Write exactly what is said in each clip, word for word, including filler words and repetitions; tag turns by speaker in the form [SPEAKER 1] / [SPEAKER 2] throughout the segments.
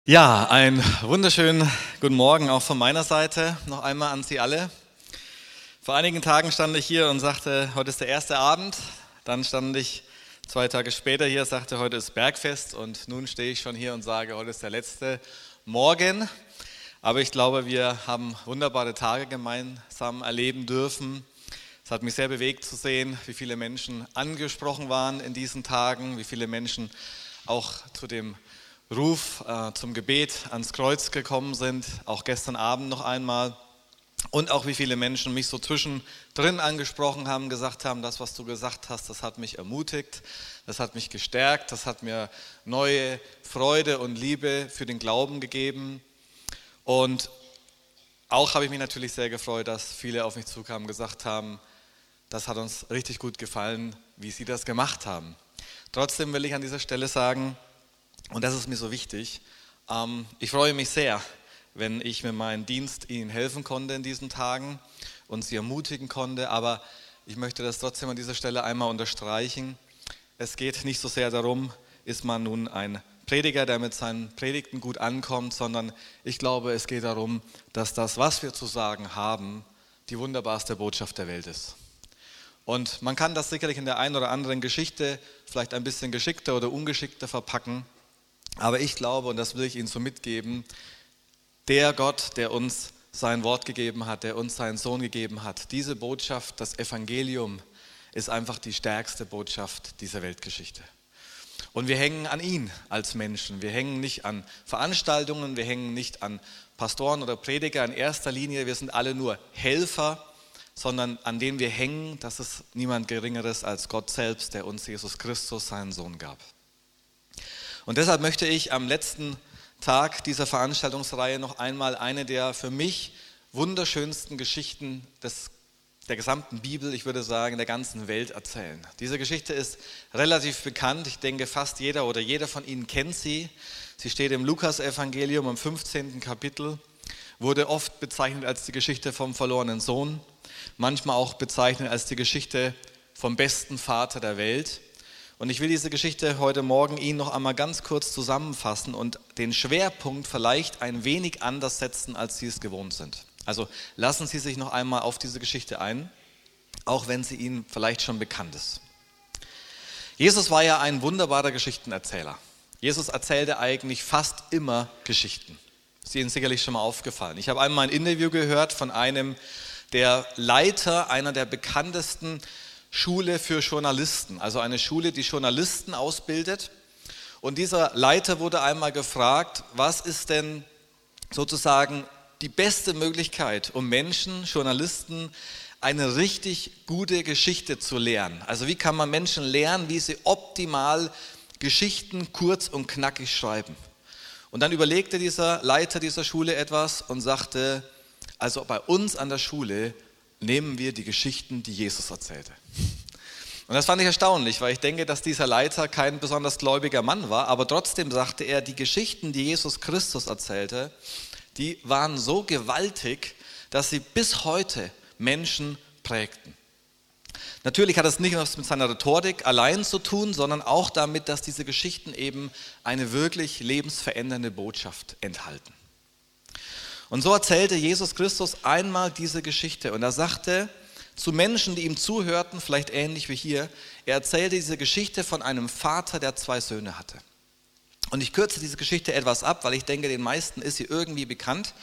[SPEAKER 1] Ja, einen wunderschönen guten Morgen auch von meiner Seite noch einmal an Sie alle. Vor einigen Tagen stand ich hier und sagte, heute ist der erste Abend. Dann stand ich zwei Tage später hier, sagte, heute ist Bergfest. Und nun stehe ich schon hier und sage, heute ist der letzte Morgen. Aber ich glaube, wir haben wunderbare Tage gemeinsam erleben dürfen. Es hat mich sehr bewegt zu sehen, wie viele Menschen angesprochen waren in diesen Tagen, wie viele Menschen auch zu dem Ruf äh, zum Gebet ans Kreuz gekommen sind, auch gestern Abend noch einmal. Und auch wie viele Menschen mich so zwischendrin angesprochen haben, gesagt haben, das, was du gesagt hast, das hat mich ermutigt, das hat mich gestärkt, das hat mir neue Freude und Liebe für den Glauben gegeben. Und auch habe ich mich natürlich sehr gefreut, dass viele auf mich zukamen und gesagt haben, das hat uns richtig gut gefallen, wie sie das gemacht haben. Trotzdem will ich an dieser Stelle sagen, und das ist mir so wichtig, ähm, ich freue mich sehr, wenn ich mit meinem Dienst Ihnen helfen konnte in diesen Tagen und Sie ermutigen konnte, aber ich möchte das trotzdem an dieser Stelle einmal unterstreichen. Es geht nicht so sehr darum, ist man nun ein Prediger, der mit seinen Predigten gut ankommt, sondern ich glaube, es geht darum, dass das, was wir zu sagen haben, die wunderbarste Botschaft der Welt ist. Und man kann das sicherlich in der einen oder anderen Geschichte vielleicht ein bisschen geschickter oder ungeschickter verpacken, aber ich glaube, und das will ich Ihnen so mitgeben, der Gott, der uns sein Wort gegeben hat, der uns seinen Sohn gegeben hat, diese Botschaft, das Evangelium, ist einfach die stärkste Botschaft dieser Weltgeschichte. Und wir hängen an ihn als Menschen. Wir hängen nicht an Veranstaltungen, wir hängen nicht an Pastoren oder Prediger in erster Linie. Wir sind alle nur Helfer, sondern an denen wir hängen, das ist niemand Geringeres als Gott selbst, der uns Jesus Christus, seinen Sohn, gab. Und deshalb möchte ich am letzten Tag dieser Veranstaltungsreihe noch einmal eine der für mich wunderschönsten Geschichten des, der gesamten Bibel, ich würde sagen, der ganzen Welt erzählen. Diese Geschichte ist relativ bekannt. Ich denke, fast jeder oder jeder von Ihnen kennt sie. Sie steht im Lukas-Evangelium im fünfzehnten Kapitel, wurde oft bezeichnet als die Geschichte vom verlorenen Sohn, manchmal auch bezeichnet als die Geschichte vom besten Vater der Welt. Und ich will diese Geschichte heute Morgen Ihnen noch einmal ganz kurz zusammenfassen und den Schwerpunkt vielleicht ein wenig anders setzen, als Sie es gewohnt sind. Also lassen Sie sich noch einmal auf diese Geschichte ein, auch wenn sie Ihnen vielleicht schon bekannt ist. Jesus war ja ein wunderbarer Geschichtenerzähler. Jesus erzählte eigentlich fast immer Geschichten. Ist Ihnen sicherlich schon mal aufgefallen. Ich habe einmal ein Interview gehört von einem der Leiter einer der bekanntesten Schule für Journalisten, also eine Schule, die Journalisten ausbildet. Und dieser Leiter wurde einmal gefragt, was ist denn sozusagen die beste Möglichkeit, um Menschen, Journalisten, eine richtig gute Geschichte zu lernen? Also wie kann man Menschen lernen, wie sie optimal Geschichten kurz und knackig schreiben? Und dann überlegte dieser Leiter dieser Schule etwas und sagte, also bei uns an der Schule nehmen wir die Geschichten, die Jesus erzählte. Und das fand ich erstaunlich, weil ich denke, dass dieser Leiter kein besonders gläubiger Mann war, aber trotzdem sagte er, die Geschichten, die Jesus Christus erzählte, die waren so gewaltig, dass sie bis heute Menschen prägten. Natürlich hat es nicht nur mit seiner Rhetorik allein zu tun, sondern auch damit, dass diese Geschichten eben eine wirklich lebensverändernde Botschaft enthalten. Und so erzählte Jesus Christus einmal diese Geschichte und er sagte zu Menschen, die ihm zuhörten, vielleicht ähnlich wie hier, er erzählte diese Geschichte von einem Vater, der zwei Söhne hatte. Und ich kürze diese Geschichte etwas ab, weil ich denke, den meisten ist sie irgendwie bekannt.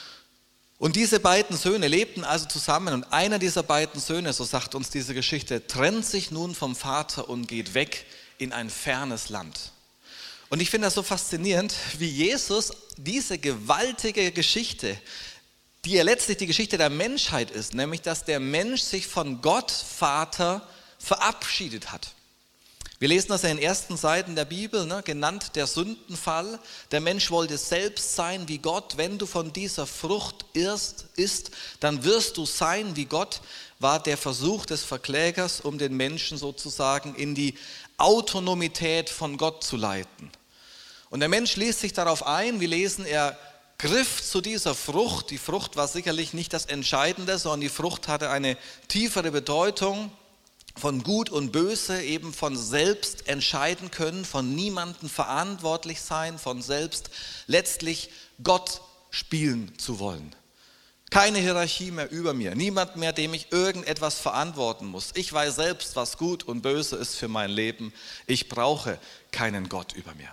[SPEAKER 1] Und diese beiden Söhne lebten also zusammen und einer dieser beiden Söhne, so sagt uns diese Geschichte, trennt sich nun vom Vater und geht weg in ein fernes Land. Und ich finde das so faszinierend, wie Jesus diese gewaltige Geschichte, die ja letztlich die Geschichte der Menschheit ist, nämlich dass der Mensch sich von Gott, Vater, verabschiedet hat. Wir lesen das in den ersten Seiten der Bibel, ne, genannt der Sündenfall. Der Mensch wollte selbst sein wie Gott. Wenn du von dieser Frucht irrst, isst, dann wirst du sein wie Gott, war der Versuch des Verklägers, um den Menschen sozusagen in die Autonomität von Gott zu leiten. Und der Mensch ließ sich darauf ein, wir lesen, er griff zu dieser Frucht. Die Frucht war sicherlich nicht das Entscheidende, sondern die Frucht hatte eine tiefere Bedeutung. von Gut und Böse, eben von selbst entscheiden können, von niemandem verantwortlich sein, von selbst letztlich Gott spielen zu wollen. Keine Hierarchie mehr über mir, niemand mehr, dem ich irgendetwas verantworten muss. Ich weiß selbst, was gut und böse ist für mein Leben. Ich brauche keinen Gott über mir.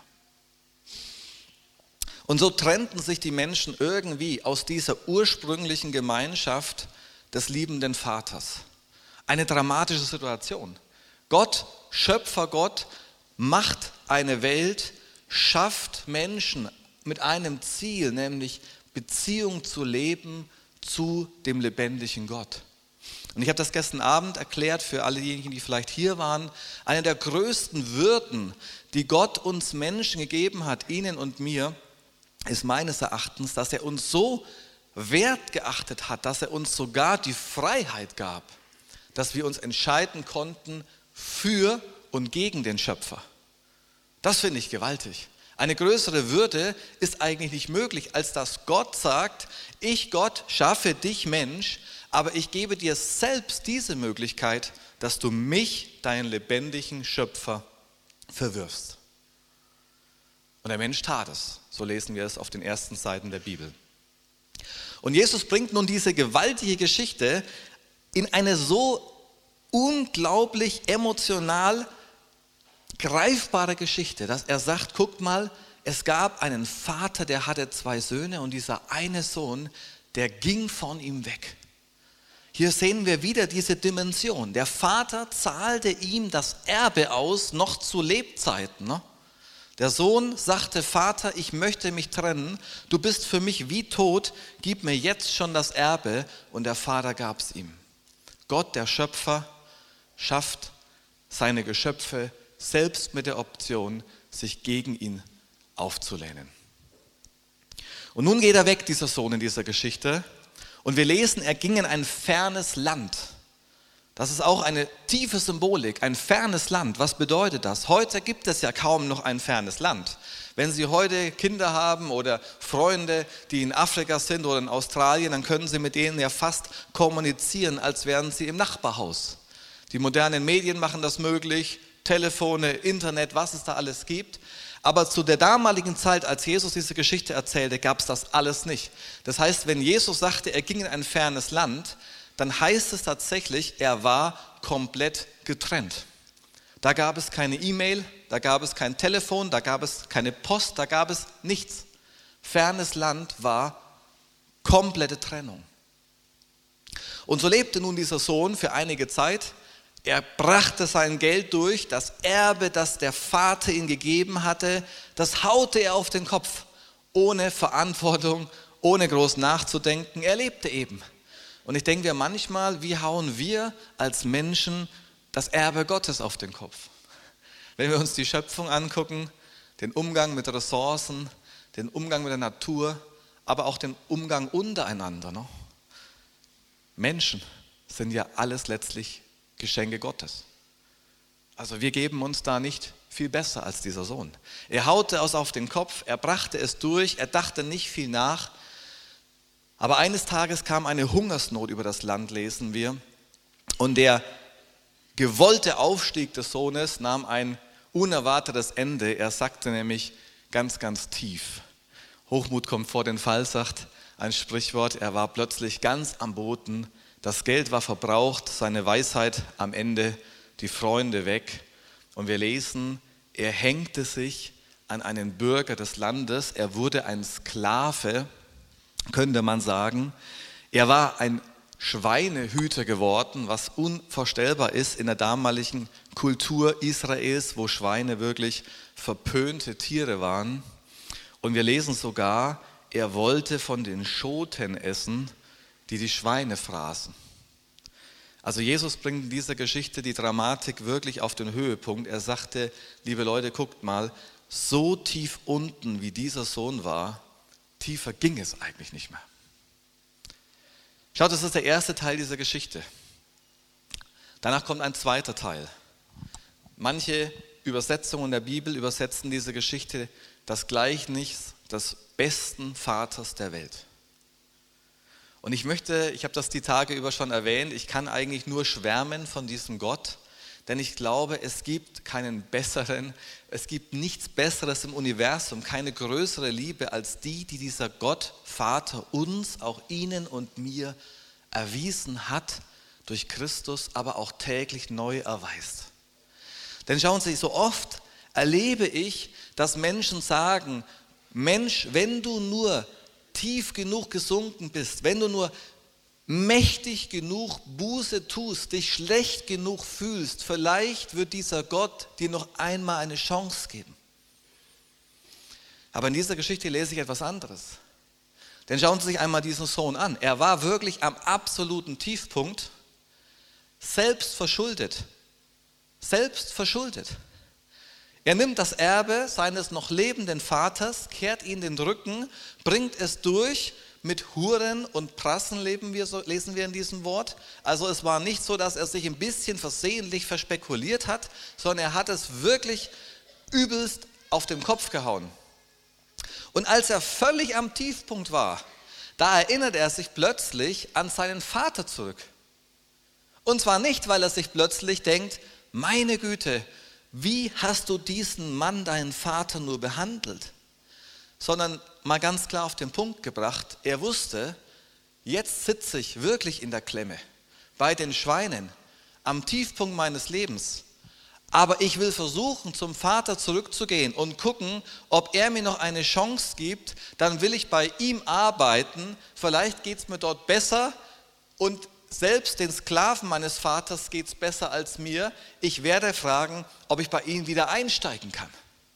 [SPEAKER 1] Und so trennten sich die Menschen irgendwie aus dieser ursprünglichen Gemeinschaft des liebenden Vaters. Eine dramatische Situation. Gott, Schöpfergott, macht eine Welt, schafft Menschen mit einem Ziel, nämlich Beziehung zu leben zu dem lebendigen Gott. Und ich habe das gestern Abend erklärt für alle diejenigen, die vielleicht hier waren. Eine der größten Würden, die Gott uns Menschen gegeben hat, Ihnen und mir, ist meines Erachtens, dass er uns so wertgeachtet hat, dass er uns sogar die Freiheit gab, dass wir uns entscheiden konnten für und gegen den Schöpfer. Das finde ich gewaltig. Eine größere Würde ist eigentlich nicht möglich, als dass Gott sagt, ich Gott schaffe dich Mensch, aber ich gebe dir selbst diese Möglichkeit, dass du mich, deinen lebendigen Schöpfer, verwirfst. Und der Mensch tat es. So lesen wir es auf den ersten Seiten der Bibel. Und Jesus bringt nun diese gewaltige Geschichte in eine so unglaublich emotional greifbare Geschichte, dass er sagt, guckt mal, es gab einen Vater, der hatte zwei Söhne und dieser eine Sohn, der ging von ihm weg. Hier sehen wir wieder diese Dimension. Der Vater zahlte ihm das Erbe aus, noch zu Lebzeiten. Ne? Der Sohn sagte, Vater, ich möchte mich trennen, du bist für mich wie tot, gib mir jetzt schon das Erbe. Und der Vater gab es ihm. Gott, der Schöpfer, schafft seine Geschöpfe selbst mit der Option, sich gegen ihn aufzulehnen. Und nun geht er weg, dieser Sohn in dieser Geschichte. Und wir lesen, er ging in ein fernes Land. Das ist auch eine tiefe Symbolik, ein fernes Land. Was bedeutet das? Heute gibt es ja kaum noch ein fernes Land. Wenn Sie heute Kinder haben oder Freunde, die in Afrika sind oder in Australien, dann können Sie mit denen ja fast kommunizieren, als wären sie im Nachbarhaus. Die modernen Medien machen das möglich, Telefone, Internet, was es da alles gibt. Aber zu der damaligen Zeit, als Jesus diese Geschichte erzählte, gab es das alles nicht. Das heißt, wenn Jesus sagte, er ging in ein fernes Land, dann heißt es tatsächlich, er war komplett getrennt. Da gab es keine E-Mail, da gab es kein Telefon, da gab es keine Post, da gab es nichts. Fernes Land war komplette Trennung. Und so lebte nun dieser Sohn für einige Zeit. Er brachte sein Geld durch, das Erbe, das der Vater ihm gegeben hatte, das haute er auf den Kopf, ohne Verantwortung, ohne groß nachzudenken. Er lebte eben. Und ich denke mir manchmal, wie hauen wir als Menschen das Erbe Gottes auf den Kopf? Wenn wir uns die Schöpfung angucken, den Umgang mit Ressourcen, den Umgang mit der Natur, aber auch den Umgang untereinander. Ne? Menschen sind ja alles letztlich Geschenke Gottes. Also wir geben uns da nicht viel besser als dieser Sohn. Er haute es auf den Kopf, er brachte es durch, er dachte nicht viel nach. Aber eines Tages kam eine Hungersnot über das Land, lesen wir. Und der gewollte Aufstieg des Sohnes nahm ein unerwartetes Ende. Er sackte nämlich ganz, ganz tief. Hochmut kommt vor den Fall, sagt ein Sprichwort. Er war plötzlich ganz am Boden. Das Geld war verbraucht, seine Weisheit am Ende, die Freunde weg. Und wir lesen, er hängte sich an einen Bürger des Landes. Er wurde ein Sklave, könnte man sagen. Er war ein Schweinehüter geworden, was unvorstellbar ist in der damaligen Kultur Israels, wo Schweine wirklich verpönte Tiere waren. Und wir lesen sogar, er wollte von den Schoten essen, die die Schweine fraßen. Also Jesus bringt in dieser Geschichte die Dramatik wirklich auf den Höhepunkt. Er sagte, liebe Leute, guckt mal, so tief unten wie dieser Sohn war, tiefer ging es eigentlich nicht mehr. Schaut, das ist der erste Teil dieser Geschichte. Danach kommt ein zweiter Teil. Manche Übersetzungen der Bibel übersetzen diese Geschichte das Gleichnis des besten Vaters der Welt. Und ich möchte, ich habe das die Tage über schon erwähnt, ich kann eigentlich nur schwärmen von diesem Gott, Denn ich glaube, es gibt keinen besseren, es gibt nichts Besseres im Universum, keine größere Liebe als die, die dieser Gott, Vater, uns, auch Ihnen und mir erwiesen hat durch Christus, aber auch täglich neu erweist. Denn schauen Sie, so oft erlebe ich, dass Menschen sagen, Mensch, wenn du nur tief genug gesunken bist, wenn du nur mächtig genug Buße tust, dich schlecht genug fühlst, vielleicht wird dieser Gott dir noch einmal eine Chance geben. Aber in dieser Geschichte lese ich etwas anderes. Denn schauen Sie sich einmal diesen Sohn an. Er war wirklich am absoluten Tiefpunkt, selbst verschuldet. Selbst verschuldet. Er nimmt das Erbe seines noch lebenden Vaters, kehrt ihm den Rücken, bringt es durch, mit Huren und Prassen leben wir, so lesen wir in diesem Wort. Also es war nicht so, dass er sich ein bisschen versehentlich verspekuliert hat, sondern er hat es wirklich übelst auf den Kopf gehauen. Und als er völlig am Tiefpunkt war, da erinnert er sich plötzlich an seinen Vater zurück. Und zwar nicht, weil er sich plötzlich denkt, meine Güte, wie hast du diesen Mann, deinen Vater, nur behandelt? Sondern mal ganz klar auf den Punkt gebracht, er wusste, jetzt sitze ich wirklich in der Klemme, bei den Schweinen, am Tiefpunkt meines Lebens. Aber ich will versuchen, zum Vater zurückzugehen und gucken, ob er mir noch eine Chance gibt, dann will ich bei ihm arbeiten, vielleicht geht es mir dort besser und selbst den Sklaven meines Vaters geht es besser als mir. Ich werde fragen, ob ich bei ihm wieder einsteigen kann.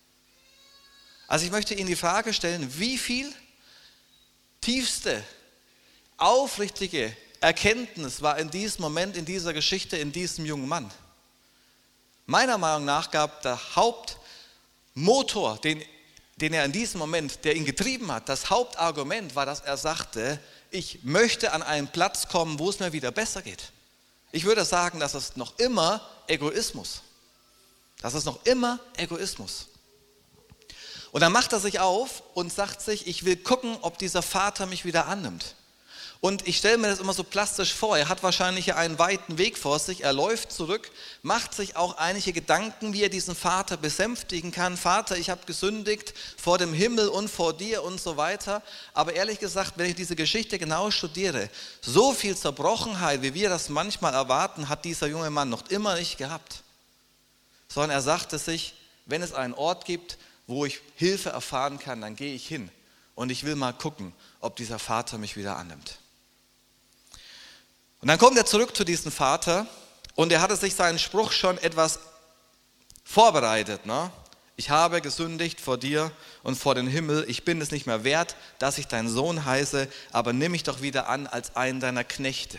[SPEAKER 1] Also ich möchte Ihnen die Frage stellen, wie viel tiefste, aufrichtige Erkenntnis war in diesem Moment, in dieser Geschichte, in diesem jungen Mann? Meiner Meinung nach gab der Hauptmotor, den, den er in diesem Moment, der ihn getrieben hat, das Hauptargument war, dass er sagte, ich möchte an einen Platz kommen, wo es mir wieder besser geht. Ich würde sagen, das ist noch immer Egoismus. Das ist noch immer Egoismus. Und dann macht er sich auf und sagt sich, ich will gucken, ob dieser Vater mich wieder annimmt. Und ich stelle mir das immer so plastisch vor, er hat wahrscheinlich einen weiten Weg vor sich, er läuft zurück, macht sich auch einige Gedanken, wie er diesen Vater besänftigen kann. Vater, ich habe gesündigt vor dem Himmel und vor dir und so weiter. Aber ehrlich gesagt, wenn ich diese Geschichte genau studiere, so viel Zerbrochenheit, wie wir das manchmal erwarten, hat dieser junge Mann noch immer nicht gehabt. Sondern er sagte sich, wenn es einen Ort gibt, wo ich Hilfe erfahren kann, dann gehe ich hin. Und ich will mal gucken, ob dieser Vater mich wieder annimmt. Und dann kommt er zurück zu diesem Vater und er hatte sich seinen Spruch schon etwas vorbereitet. Ne? Ich habe gesündigt vor dir und vor dem Himmel. Ich bin es nicht mehr wert, dass ich dein Sohn heiße, aber nimm mich doch wieder an als einen deiner Knechte.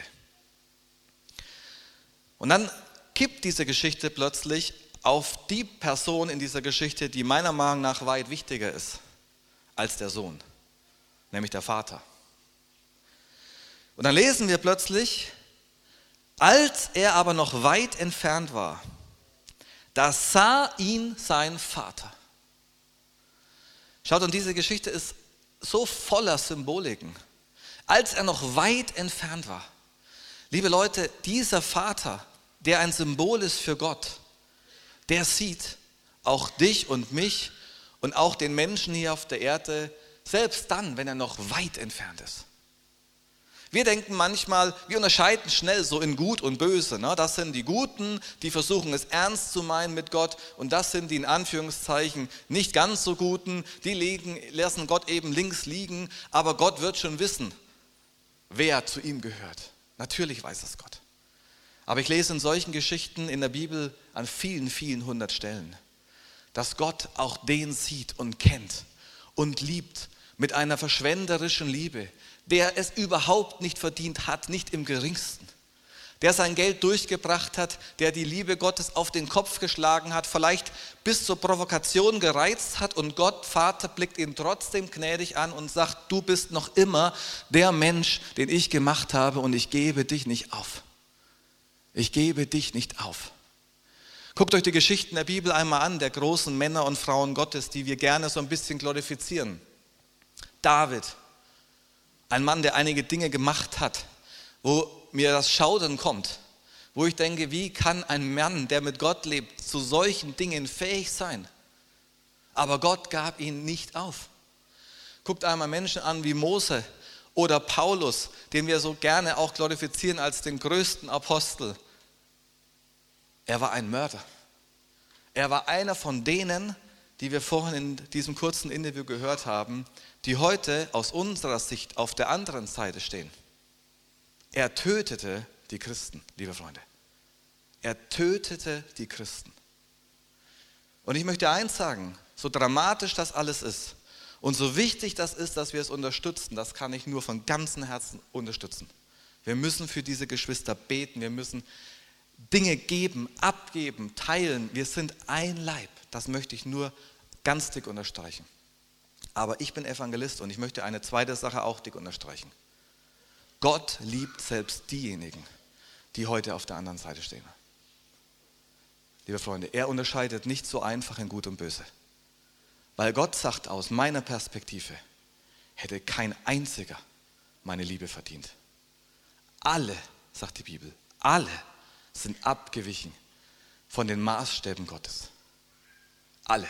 [SPEAKER 1] Und dann kippt diese Geschichte plötzlich auf die Person in dieser Geschichte, die meiner Meinung nach weit wichtiger ist als der Sohn, nämlich der Vater. Und dann lesen wir plötzlich, als er aber noch weit entfernt war, da sah ihn sein Vater. Schaut, und diese Geschichte ist so voller Symboliken. Als er noch weit entfernt war. Liebe Leute, dieser Vater, der ein Symbol ist für Gott, der sieht auch dich und mich und auch den Menschen hier auf der Erde, selbst dann, wenn er noch weit entfernt ist. Wir denken manchmal, wir unterscheiden schnell so in Gut und Böse. Ne? Das sind die Guten, die versuchen es ernst zu meinen mit Gott, und das sind die in Anführungszeichen nicht ganz so Guten, die liegen, lassen Gott eben links liegen, aber Gott wird schon wissen, wer zu ihm gehört. Natürlich weiß es Gott. Aber ich lese in solchen Geschichten in der Bibel an vielen, vielen hundert Stellen, dass Gott auch den sieht und kennt und liebt mit einer verschwenderischen Liebe, der es überhaupt nicht verdient hat, nicht im geringsten, der sein Geld durchgebracht hat, der die Liebe Gottes auf den Kopf geschlagen hat, vielleicht bis zur Provokation gereizt hat, und Gott, Vater, blickt ihn trotzdem gnädig an und sagt, du bist noch immer der Mensch, den ich gemacht habe, und ich gebe dich nicht auf. Ich gebe dich nicht auf. Guckt euch die Geschichten der Bibel einmal an, der großen Männer und Frauen Gottes, die wir gerne so ein bisschen glorifizieren. David, ein Mann, der einige Dinge gemacht hat, wo mir das Schaudern kommt, wo ich denke, wie kann ein Mann, der mit Gott lebt, zu solchen Dingen fähig sein? Aber Gott gab ihn nicht auf. Guckt einmal Menschen an wie Mose oder Paulus, den wir so gerne auch glorifizieren als den größten Apostel. Er war ein Mörder. Er war einer von denen, die wir vorhin in diesem kurzen Interview gehört haben, die heute aus unserer Sicht auf der anderen Seite stehen. Er tötete die Christen, liebe Freunde. Er tötete die Christen. Und ich möchte eins sagen, so dramatisch das alles ist und so wichtig das ist, dass wir es unterstützen, das kann ich nur von ganzem Herzen unterstützen. Wir müssen für diese Geschwister beten, wir müssen Dinge geben, abgeben, teilen. Wir sind ein Leib, das möchte ich nur ganz dick unterstreichen. Aber ich bin Evangelist und ich möchte eine zweite Sache auch dick unterstreichen. Gott liebt selbst diejenigen, die heute auf der anderen Seite stehen. Liebe Freunde, er unterscheidet nicht so einfach in Gut und Böse. Weil Gott sagt, aus meiner Perspektive hätte kein einziger meine Liebe verdient. Alle, sagt die Bibel, alle sind abgewichen von den Maßstäben Gottes. Alle.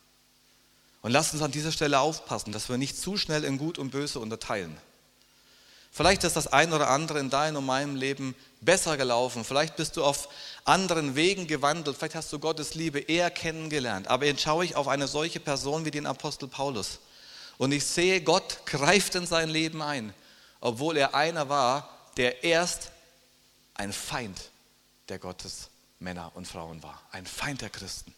[SPEAKER 1] Und lasst uns an dieser Stelle aufpassen, dass wir nicht zu schnell in Gut und Böse unterteilen. Vielleicht ist das ein oder andere in deinem und meinem Leben besser gelaufen. Vielleicht bist du auf anderen Wegen gewandelt. Vielleicht hast du Gottes Liebe eher kennengelernt. Aber jetzt schaue ich auf eine solche Person wie den Apostel Paulus. Und ich sehe, Gott greift in sein Leben ein, obwohl er einer war, der erst ein Feind der Gottes Männer und Frauen war. Ein Feind der Christen.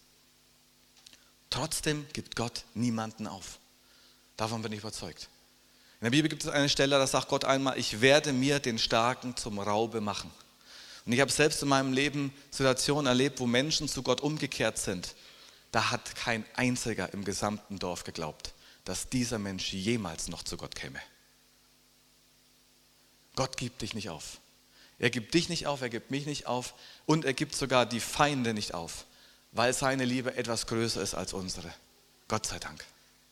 [SPEAKER 1] Trotzdem gibt Gott niemanden auf. Davon bin ich überzeugt. In der Bibel gibt es eine Stelle, da sagt Gott einmal, ich werde mir den Starken zum Raube machen. Und ich habe selbst in meinem Leben Situationen erlebt, wo Menschen zu Gott umgekehrt sind. Da hat kein einziger im gesamten Dorf geglaubt, dass dieser Mensch jemals noch zu Gott käme. Gott gibt dich nicht auf. Er gibt dich nicht auf, er gibt mich nicht auf und er gibt sogar die Feinde nicht auf, weil seine Liebe etwas größer ist als unsere. Gott sei Dank.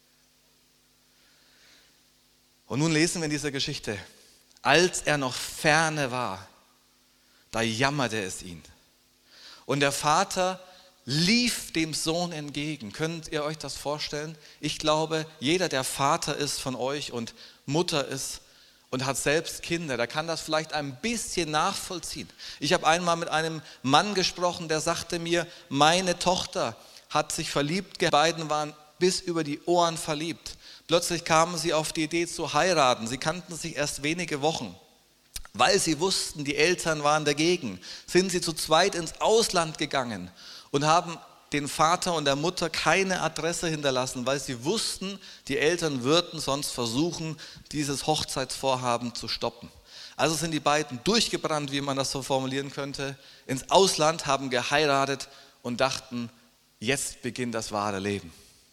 [SPEAKER 1] Und nun lesen wir in dieser Geschichte, als er noch ferne war, da jammerte es ihn. Und der Vater lief dem Sohn entgegen. Könnt ihr euch das vorstellen? Ich glaube, jeder, der Vater ist von euch und Mutter ist und hat selbst Kinder, der kann das vielleicht ein bisschen nachvollziehen. Ich habe einmal mit einem Mann gesprochen, der sagte mir, meine Tochter hat sich verliebt, die beiden waren bis über die Ohren verliebt. Plötzlich kamen sie auf die Idee zu heiraten. Sie kannten sich erst wenige Wochen. Weil sie wussten, die Eltern waren dagegen, sind sie zu zweit ins Ausland gegangen und haben den Vater und der Mutter keine Adresse hinterlassen, weil sie wussten, die Eltern würden sonst versuchen, dieses Hochzeitsvorhaben zu stoppen. Also sind die beiden durchgebrannt, wie man das so formulieren könnte, ins Ausland, haben geheiratet und dachten, jetzt beginnt das wahre Leben.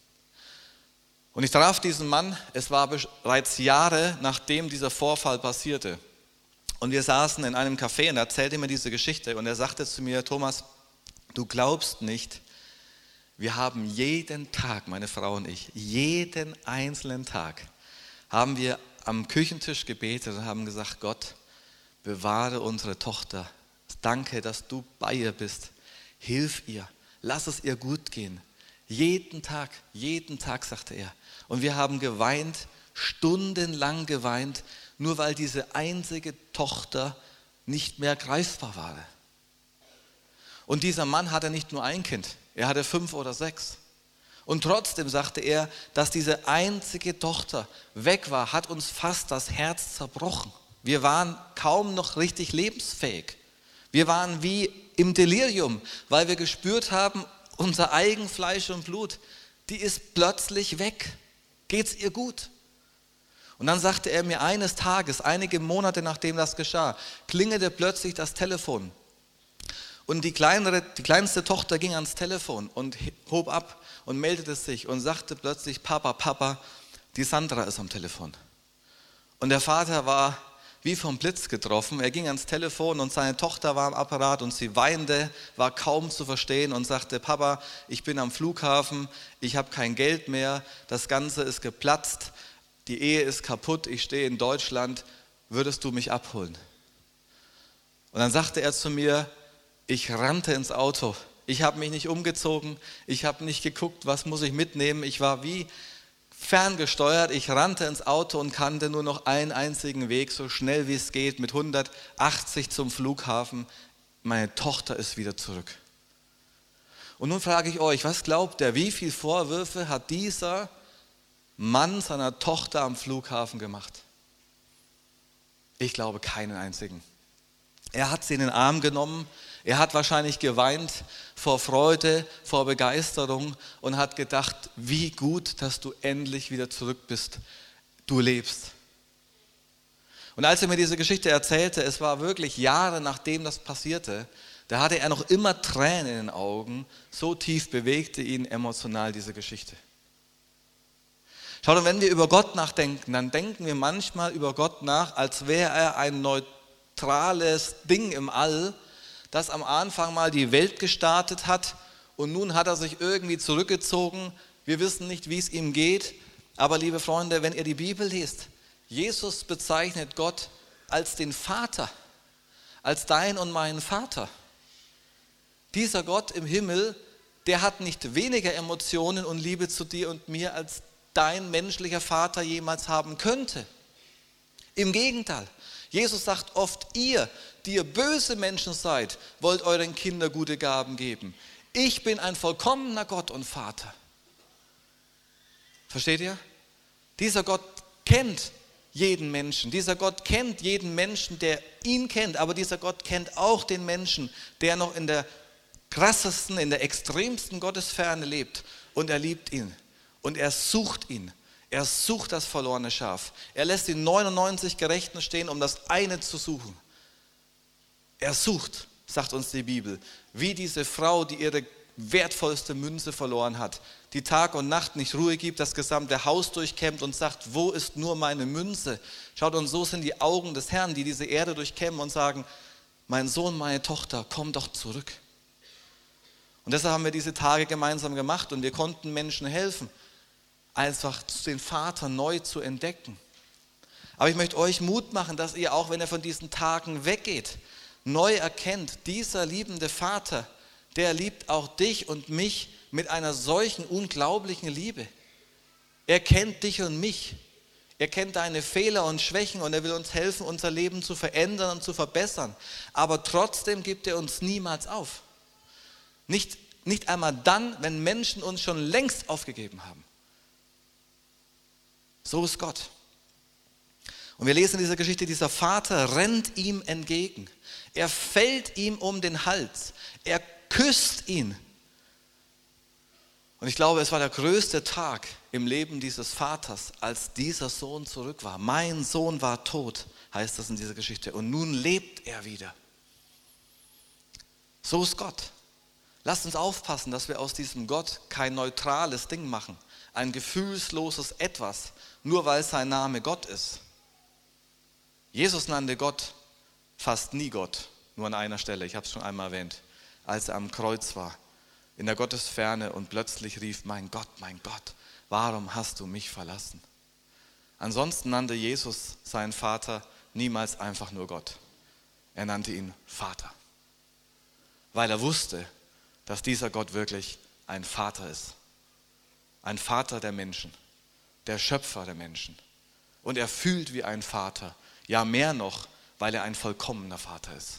[SPEAKER 1] Und ich traf diesen Mann, es war bereits Jahre, nachdem dieser Vorfall passierte. Und wir saßen in einem Café und er erzählte mir diese Geschichte und er sagte zu mir, Thomas, du glaubst nicht, wir haben jeden Tag, meine Frau und ich, jeden einzelnen Tag, haben wir am Küchentisch gebetet und haben gesagt, Gott, bewahre unsere Tochter. Danke, dass du bei ihr bist. Hilf ihr, lass es ihr gut gehen. Jeden Tag, jeden Tag, sagte er. Und wir haben geweint, stundenlang geweint, nur weil diese einzige Tochter nicht mehr greifbar war. Und dieser Mann hatte nicht nur ein Kind, er hatte fünf oder sechs. Und trotzdem sagte er, dass diese einzige Tochter weg war, hat uns fast das Herz zerbrochen. Wir waren kaum noch richtig lebensfähig. Wir waren wie im Delirium, weil wir gespürt haben, unser eigen Fleisch und Blut, die ist plötzlich weg. Geht's ihr gut? Und dann sagte er mir eines Tages, einige Monate nachdem das geschah, klingelte plötzlich das Telefon. Und die, kleinere, die kleinste Tochter ging ans Telefon und hob ab und meldete sich und sagte plötzlich, Papa, Papa, die Sandra ist am Telefon. Und der Vater war wie vom Blitz getroffen. Er ging ans Telefon und seine Tochter war am Apparat und sie weinte, war kaum zu verstehen und sagte, Papa, ich bin am Flughafen, ich habe kein Geld mehr, das Ganze ist geplatzt, die Ehe ist kaputt, ich stehe in Deutschland, würdest du mich abholen? Und dann sagte er zu mir, Ich rannte ins Auto. Ich habe mich nicht umgezogen. Ich habe nicht geguckt, was muss ich mitnehmen. Ich war wie ferngesteuert. Ich rannte ins Auto und kannte nur noch einen einzigen Weg, so schnell wie es geht, mit hundertachtzig zum Flughafen. Meine Tochter ist wieder zurück. Und nun frage ich euch, was glaubt ihr, wie viele Vorwürfe hat dieser Mann seiner Tochter am Flughafen gemacht? Ich glaube keinen einzigen. Er hat sie in den Arm genommen, er hat wahrscheinlich geweint vor Freude, vor Begeisterung und hat gedacht, wie gut, dass du endlich wieder zurück bist, du lebst. Und als er mir diese Geschichte erzählte, es war wirklich Jahre nachdem das passierte, da hatte er noch immer Tränen in den Augen, so tief bewegte ihn emotional diese Geschichte. Schaut, und wenn wir über Gott nachdenken, dann denken wir manchmal über Gott nach, als wäre er ein neutrales Ding im All, das am Anfang mal die Welt gestartet hat und nun hat er sich irgendwie zurückgezogen. Wir wissen nicht, wie es ihm geht, aber liebe Freunde, wenn ihr die Bibel liest, Jesus bezeichnet Gott als den Vater, als dein und meinen Vater. Dieser Gott im Himmel, der hat nicht weniger Emotionen und Liebe zu dir und mir, als dein menschlicher Vater jemals haben könnte. Im Gegenteil, Jesus sagt oft, ihr, die ihr böse Menschen seid, wollt euren Kindern gute Gaben geben. Ich bin ein vollkommener Gott und Vater. Versteht ihr? Dieser Gott kennt jeden Menschen. Dieser Gott kennt jeden Menschen, der ihn kennt, aber dieser Gott kennt auch den Menschen, der noch in der krassesten, in der extremsten Gottesferne lebt und er liebt ihn und er sucht ihn. Er sucht das verlorene Schaf. Er lässt die neunundneunzig Gerechten stehen, um das eine zu suchen. Er sucht, sagt uns die Bibel, wie diese Frau, die ihre wertvollste Münze verloren hat, die Tag und Nacht nicht Ruhe gibt, das gesamte Haus durchkämmt und sagt, wo ist nur meine Münze? Schaut, und so sind die Augen des Herrn, die diese Erde durchkämmen und sagen, mein Sohn, meine Tochter, komm doch zurück. Und deshalb haben wir diese Tage gemeinsam gemacht und wir konnten Menschen helfen, einfach den Vater neu zu entdecken. Aber ich möchte euch Mut machen, dass ihr auch, wenn ihr von diesen Tagen weggeht, neu erkennt, dieser liebende Vater, der liebt auch dich und mich mit einer solchen unglaublichen Liebe. Er kennt dich und mich. Er kennt deine Fehler und Schwächen und er will uns helfen, unser Leben zu verändern und zu verbessern. Aber trotzdem gibt er uns niemals auf. Nicht, nicht einmal dann, wenn Menschen uns schon längst aufgegeben haben. So ist Gott. Und wir lesen in dieser Geschichte, dieser Vater rennt ihm entgegen. Er fällt ihm um den Hals. Er küsst ihn. Und ich glaube, es war der größte Tag im Leben dieses Vaters, als dieser Sohn zurück war. Mein Sohn war tot, heißt das in dieser Geschichte. Und nun lebt er wieder. So ist Gott. Lasst uns aufpassen, dass wir aus diesem Gott kein neutrales Ding machen. Ein gefühlsloses Etwas, nur weil sein Name Gott ist. Jesus nannte Gott fast nie Gott, nur an einer Stelle, ich habe es schon einmal erwähnt, als er am Kreuz war, in der Gottesferne und plötzlich rief, mein Gott, mein Gott, warum hast du mich verlassen? Ansonsten nannte Jesus seinen Vater niemals einfach nur Gott. Er nannte ihn Vater, weil er wusste, dass dieser Gott wirklich ein Vater ist. Ein Vater der Menschen, der Schöpfer der Menschen. Und er fühlt wie ein Vater, ja mehr noch, weil er ein vollkommener Vater ist.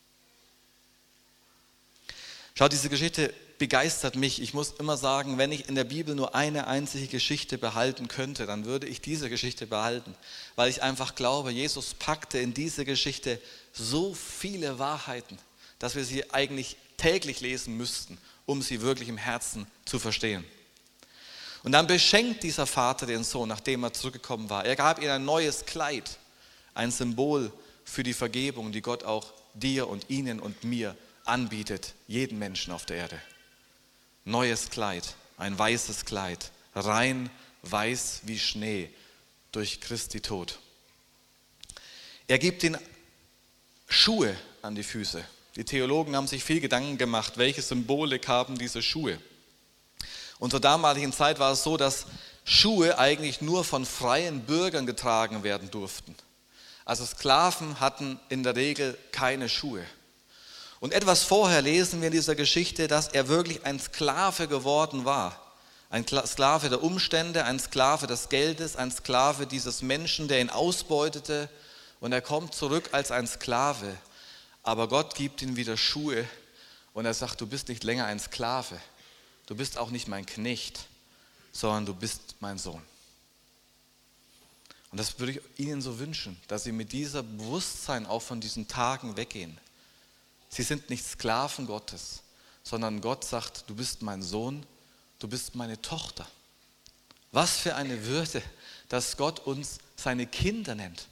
[SPEAKER 1] Schaut, diese Geschichte begeistert mich. Ich muss immer sagen, wenn ich in der Bibel nur eine einzige Geschichte behalten könnte, dann würde ich diese Geschichte behalten, weil ich einfach glaube, Jesus packte in diese Geschichte so viele Wahrheiten, dass wir sie eigentlich täglich lesen müssten, um sie wirklich im Herzen zu verstehen. Und dann beschenkt dieser Vater den Sohn, nachdem er zurückgekommen war. Er gab ihm ein neues Kleid, ein Symbol für die Vergebung, die Gott auch dir und ihnen und mir anbietet, jeden Menschen auf der Erde. Neues Kleid, ein weißes Kleid, rein weiß wie Schnee durch Christi Tod. Er gibt ihnen Schuhe an die Füße. Die Theologen haben sich viel Gedanken gemacht, welche Symbolik haben diese Schuhe. Und zur damaligen Zeit war es so, dass Schuhe eigentlich nur von freien Bürgern getragen werden durften. Also Sklaven hatten in der Regel keine Schuhe. Und etwas vorher lesen wir in dieser Geschichte, dass er wirklich ein Sklave geworden war. Ein Sklave der Umstände, ein Sklave des Geldes, ein Sklave dieses Menschen, der ihn ausbeutete. Und er kommt zurück als ein Sklave. Aber Gott gibt ihm wieder Schuhe und er sagt, du bist nicht länger ein Sklave. Du bist auch nicht mein Knecht, sondern du bist mein Sohn. Und das würde ich Ihnen so wünschen, dass Sie mit diesem Bewusstsein auch von diesen Tagen weggehen. Sie sind nicht Sklaven Gottes, sondern Gott sagt, du bist mein Sohn, du bist meine Tochter. Was für eine Würde, dass Gott uns seine Kinder nennt.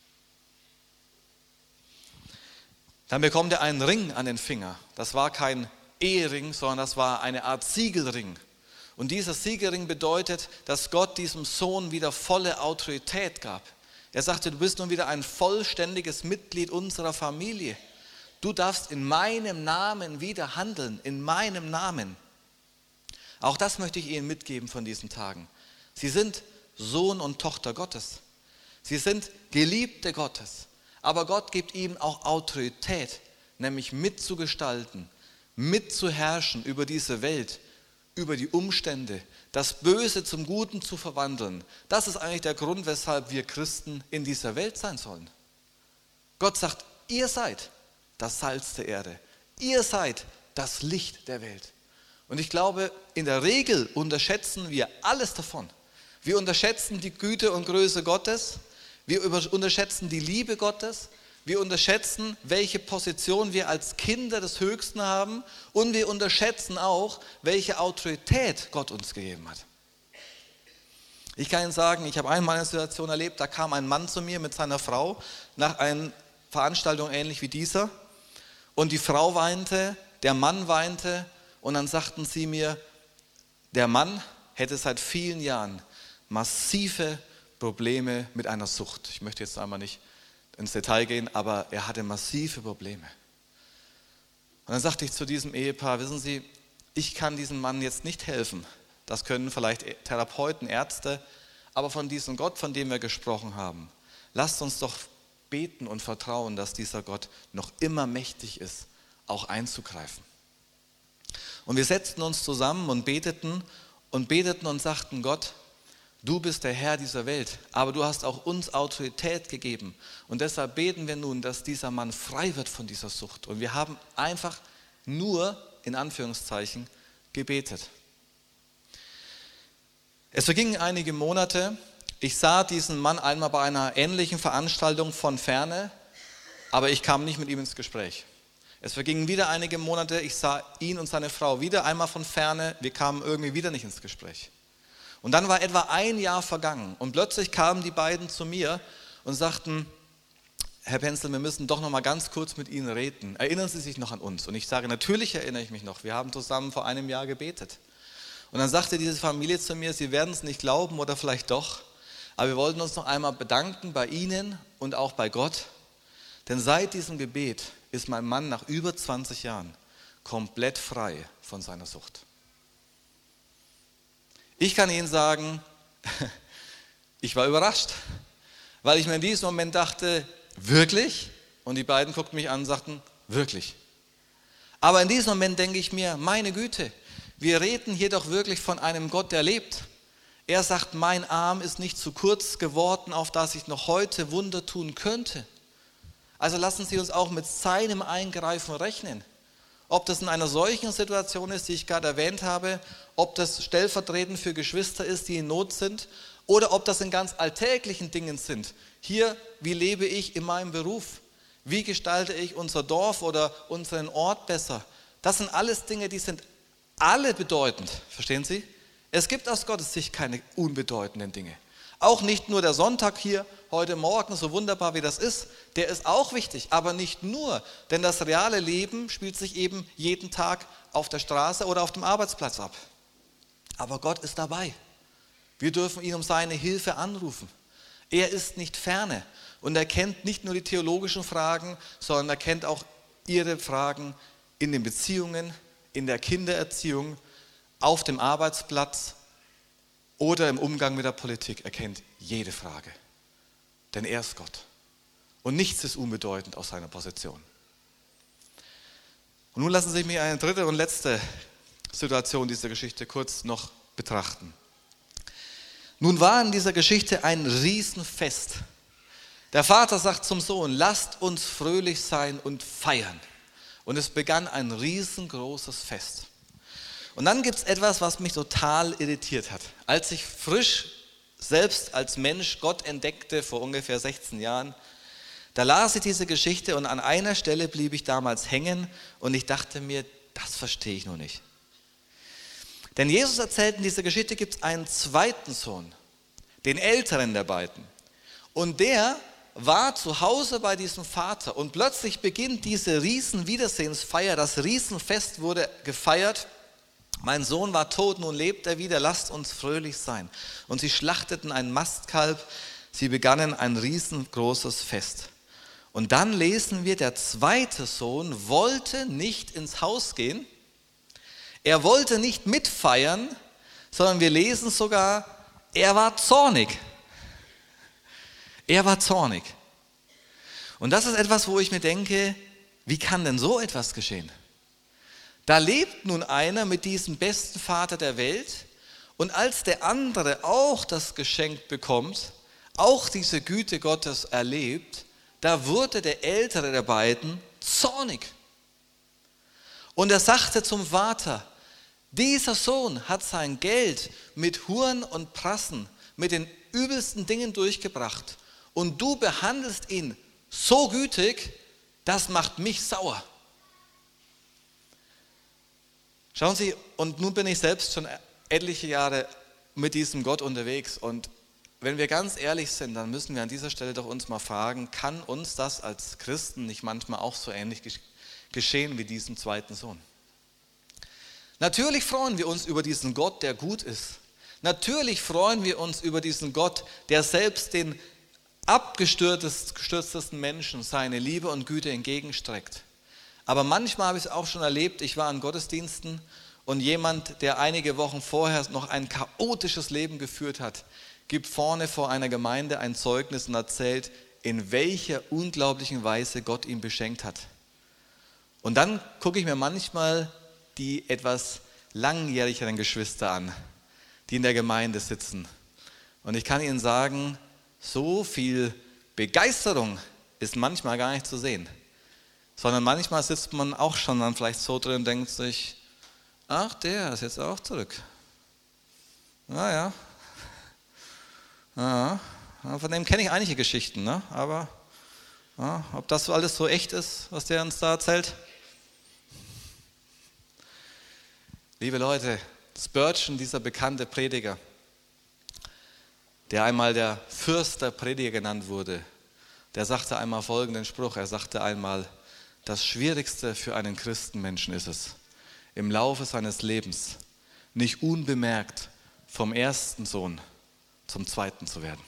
[SPEAKER 1] Dann bekommt er einen Ring an den Finger. Das war kein Ehering, sondern das war eine Art Siegelring. Und dieser Siegelring bedeutet, dass Gott diesem Sohn wieder volle Autorität gab. Er sagte, du bist nun wieder ein vollständiges Mitglied unserer Familie. Du darfst in meinem Namen wieder handeln, in meinem Namen. Auch das möchte ich Ihnen mitgeben von diesen Tagen. Sie sind Sohn und Tochter Gottes. Sie sind Geliebte Gottes. Aber Gott gibt ihnen auch Autorität, nämlich mitzugestalten, mitzuherrschen über diese Welt, über die Umstände, das Böse zum Guten zu verwandeln. Das ist eigentlich der Grund, weshalb wir Christen in dieser Welt sein sollen. Gott sagt, ihr seid das Salz der Erde. Ihr seid das Licht der Welt. Und ich glaube, in der Regel unterschätzen wir alles davon. Wir unterschätzen die Güte und Größe Gottes. Wir unterschätzen die Liebe Gottes. Wir unterschätzen, welche Position wir als Kinder des Höchsten haben. Und wir unterschätzen auch, welche Autorität Gott uns gegeben hat. Ich kann Ihnen sagen, ich habe einmal eine Situation erlebt, da kam ein Mann zu mir mit seiner Frau nach einer Veranstaltung ähnlich wie dieser. Und die Frau weinte, der Mann weinte. Und dann sagten sie mir, der Mann hätte seit vielen Jahren massive Probleme mit einer Sucht. Ich möchte jetzt einmal nicht ins Detail gehen, aber er hatte massive Probleme. Und dann sagte ich zu diesem Ehepaar, wissen Sie, ich kann diesem Mann jetzt nicht helfen. Das können vielleicht Therapeuten, Ärzte, aber von diesem Gott, von dem wir gesprochen haben, lasst uns doch beten und vertrauen, dass dieser Gott noch immer mächtig ist, auch einzugreifen. Und wir setzten uns zusammen und beteten und beteten und sagten, Gott, du bist der Herr dieser Welt, aber du hast auch uns Autorität gegeben. Und deshalb beten wir nun, dass dieser Mann frei wird von dieser Sucht. Und wir haben einfach nur, in Anführungszeichen, gebetet. Es vergingen einige Monate. Ich sah diesen Mann einmal bei einer ähnlichen Veranstaltung von Ferne, aber ich kam nicht mit ihm ins Gespräch. Es vergingen wieder einige Monate. Ich sah ihn und seine Frau wieder einmal von Ferne. Wir kamen irgendwie wieder nicht ins Gespräch. Und dann war etwa ein Jahr vergangen und plötzlich kamen die beiden zu mir und sagten, Herr Penzel, wir müssen doch noch mal ganz kurz mit Ihnen reden. Erinnern Sie sich noch an uns? Und ich sage, natürlich erinnere ich mich noch. Wir haben zusammen vor einem Jahr gebetet. Und dann sagte diese Familie zu mir, Sie werden es nicht glauben oder vielleicht doch, aber wir wollten uns noch einmal bedanken bei Ihnen und auch bei Gott. Denn seit diesem Gebet ist mein Mann nach über zwanzig Jahren komplett frei von seiner Sucht. Ich kann Ihnen sagen, ich war überrascht, weil ich mir in diesem Moment dachte, wirklich? Und die beiden guckten mich an und sagten, wirklich. Aber in diesem Moment denke ich mir, meine Güte, wir reden hier doch wirklich von einem Gott, der lebt. Er sagt, mein Arm ist nicht zu kurz geworden, auf das ich noch heute Wunder tun könnte. Also lassen Sie uns auch mit seinem Eingreifen rechnen. Ob das in einer solchen Situation ist, die ich gerade erwähnt habe, ob das stellvertretend für Geschwister ist, die in Not sind, oder ob das in ganz alltäglichen Dingen sind. Hier, wie lebe ich in meinem Beruf? Wie gestalte ich unser Dorf oder unseren Ort besser? Das sind alles Dinge, die sind alle bedeutend. Verstehen Sie? Es gibt aus Gottes Sicht keine unbedeutenden Dinge. Auch nicht nur der Sonntag hier heute Morgen, so wunderbar wie das ist, der ist auch wichtig, aber nicht nur, denn das reale Leben spielt sich eben jeden Tag auf der Straße oder auf dem Arbeitsplatz ab. Aber Gott ist dabei. Wir dürfen ihn um seine Hilfe anrufen. Er ist nicht ferne und er kennt nicht nur die theologischen Fragen, sondern er kennt auch ihre Fragen in den Beziehungen, in der Kindererziehung, auf dem Arbeitsplatz oder im Umgang mit der Politik. Er kennt jede Frage. Denn er ist Gott. Und nichts ist unbedeutend aus seiner Position. Und nun lassen Sie mich eine dritte und letzte Situation dieser Geschichte kurz noch betrachten. Nun war in dieser Geschichte ein Riesenfest. Der Vater sagt zum Sohn, lasst uns fröhlich sein und feiern. Und es begann ein riesengroßes Fest. Und dann gibt es etwas, was mich total irritiert hat. Als ich frisch selbst als Mensch Gott entdeckte, vor ungefähr sechzehn Jahren, da las ich diese Geschichte und an einer Stelle blieb ich damals hängen und ich dachte mir, das verstehe ich noch nicht. Denn Jesus erzählt, in dieser Geschichte gibt es einen zweiten Sohn, den älteren der beiden. Und der war zu Hause bei diesem Vater und plötzlich beginnt diese riesen Wiedersehensfeier, das Riesenfest wurde gefeiert. Mein Sohn war tot, nun lebt er wieder, lasst uns fröhlich sein. Und sie schlachteten ein Mastkalb, sie begannen ein riesengroßes Fest. Und dann lesen wir, der zweite Sohn wollte nicht ins Haus gehen, er wollte nicht mitfeiern, sondern wir lesen sogar, er war zornig. Er war zornig. Und das ist etwas, wo ich mir denke, wie kann denn so etwas geschehen? Da lebt nun einer mit diesem besten Vater der Welt und als der andere auch das Geschenk bekommt, auch diese Güte Gottes erlebt, da wurde der ältere der beiden zornig. Und er sagte zum Vater, dieser Sohn hat sein Geld mit Huren und Prassen, mit den übelsten Dingen durchgebracht und du behandelst ihn so gütig, das macht mich sauer. Schauen Sie, und nun bin ich selbst schon etliche Jahre mit diesem Gott unterwegs und wenn wir ganz ehrlich sind, dann müssen wir an dieser Stelle doch uns mal fragen, kann uns das als Christen nicht manchmal auch so ähnlich geschehen wie diesem zweiten Sohn? Natürlich freuen wir uns über diesen Gott, der gut ist. Natürlich freuen wir uns über diesen Gott, der selbst den abgestürztesten Menschen seine Liebe und Güte entgegenstreckt. Aber manchmal habe ich es auch schon erlebt, ich war in Gottesdiensten und jemand, der einige Wochen vorher noch ein chaotisches Leben geführt hat, gibt vorne vor einer Gemeinde ein Zeugnis und erzählt, in welcher unglaublichen Weise Gott ihn beschenkt hat. Und dann gucke ich mir manchmal die etwas langjährigeren Geschwister an, die in der Gemeinde sitzen. Und ich kann Ihnen sagen, so viel Begeisterung ist manchmal gar nicht zu sehen. Sondern manchmal sitzt man auch schon dann vielleicht so drin und denkt sich, ach, der ist jetzt auch zurück. Naja, ja, von dem kenne ich einige Geschichten, ne? Aber ja, ob das alles so echt ist, was der uns da erzählt? Liebe Leute, Spurgeon, dieser bekannte Prediger, der einmal der Fürst der Prediger genannt wurde, der sagte einmal folgenden Spruch, er sagte einmal, das Schwierigste für einen Christenmenschen ist es, im Laufe seines Lebens nicht unbemerkt vom ersten Sohn zum zweiten zu werden.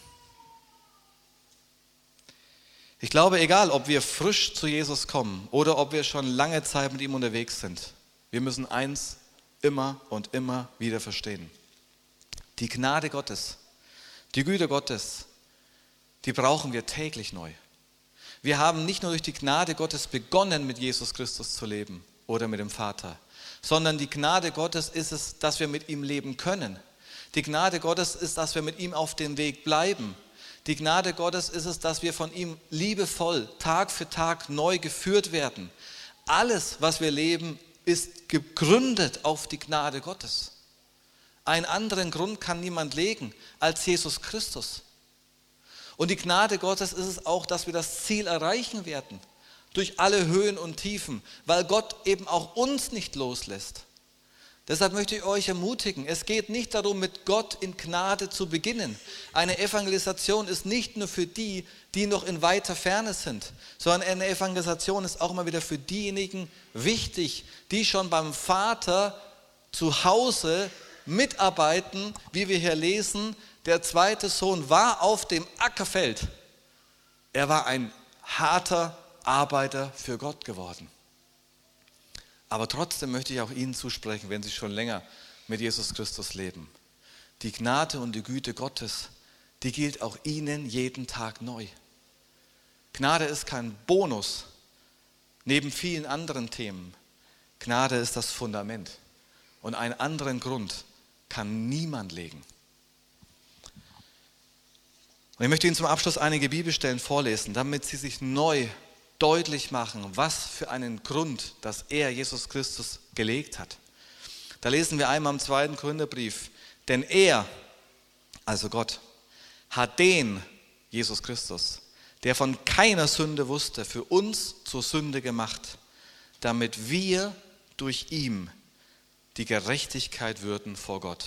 [SPEAKER 1] Ich glaube, egal ob wir frisch zu Jesus kommen oder ob wir schon lange Zeit mit ihm unterwegs sind, wir müssen eins immer und immer wieder verstehen. Die Gnade Gottes, die Güte Gottes, die brauchen wir täglich neu. Wir haben nicht nur durch die Gnade Gottes begonnen, mit Jesus Christus zu leben oder mit dem Vater, sondern die Gnade Gottes ist es, dass wir mit ihm leben können. Die Gnade Gottes ist, dass wir mit ihm auf dem Weg bleiben. Die Gnade Gottes ist es, dass wir von ihm liebevoll Tag für Tag neu geführt werden. Alles, was wir leben, ist gegründet auf die Gnade Gottes. Einen anderen Grund kann niemand legen als Jesus Christus. Und die Gnade Gottes ist es auch, dass wir das Ziel erreichen werden, durch alle Höhen und Tiefen, weil Gott eben auch uns nicht loslässt. Deshalb möchte ich euch ermutigen, es geht nicht darum, mit Gott in Gnade zu beginnen. Eine Evangelisation ist nicht nur für die, die noch in weiter Ferne sind, sondern eine Evangelisation ist auch immer wieder für diejenigen wichtig, die schon beim Vater zu Hause mitarbeiten, wie wir hier lesen. Der zweite Sohn war auf dem Ackerfeld. Er war ein harter Arbeiter für Gott geworden. Aber trotzdem möchte ich auch Ihnen zusprechen, wenn Sie schon länger mit Jesus Christus leben. Die Gnade und die Güte Gottes, die gilt auch Ihnen jeden Tag neu. Gnade ist kein Bonus neben vielen anderen Themen. Gnade ist das Fundament. Und einen anderen Grund kann niemand legen. Und ich möchte Ihnen zum Abschluss einige Bibelstellen vorlesen, damit Sie sich neu deutlich machen, was für einen Grund, dass er, Jesus Christus, gelegt hat. Da lesen wir einmal im zweiten Korintherbrief, denn er, also Gott, hat den, Jesus Christus, der von keiner Sünde wusste, für uns zur Sünde gemacht, damit wir durch ihn die Gerechtigkeit würden vor Gott.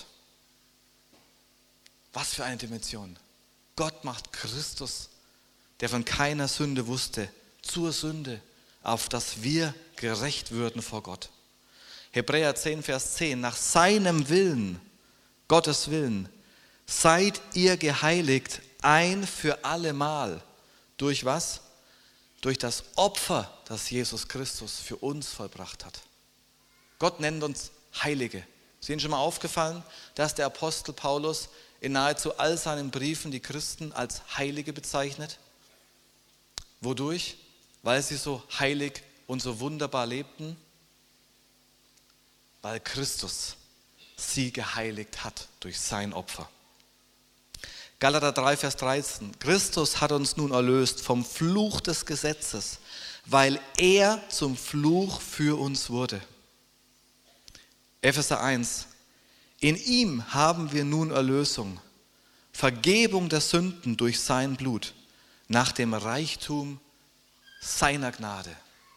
[SPEAKER 1] Was für eine Dimension. Gott macht Christus, der von keiner Sünde wusste, zur Sünde, auf dass wir gerecht würden vor Gott. Hebräer zehn, Vers zehn, nach seinem Willen, Gottes Willen, seid ihr geheiligt ein für allemal. Durch was? Durch das Opfer, das Jesus Christus für uns vollbracht hat. Gott nennt uns Heilige. Ist Ihnen schon mal aufgefallen, dass der Apostel Paulus in nahezu all seinen Briefen die Christen als Heilige bezeichnet? Wodurch? Weil sie so heilig und so wunderbar lebten? Weil Christus sie geheiligt hat durch sein Opfer. Galater drei, Vers dreizehn. Christus hat uns nun erlöst vom Fluch des Gesetzes, weil er zum Fluch für uns wurde. Epheser eins. In ihm haben wir nun Erlösung, Vergebung der Sünden durch sein Blut, nach dem Reichtum seiner Gnade.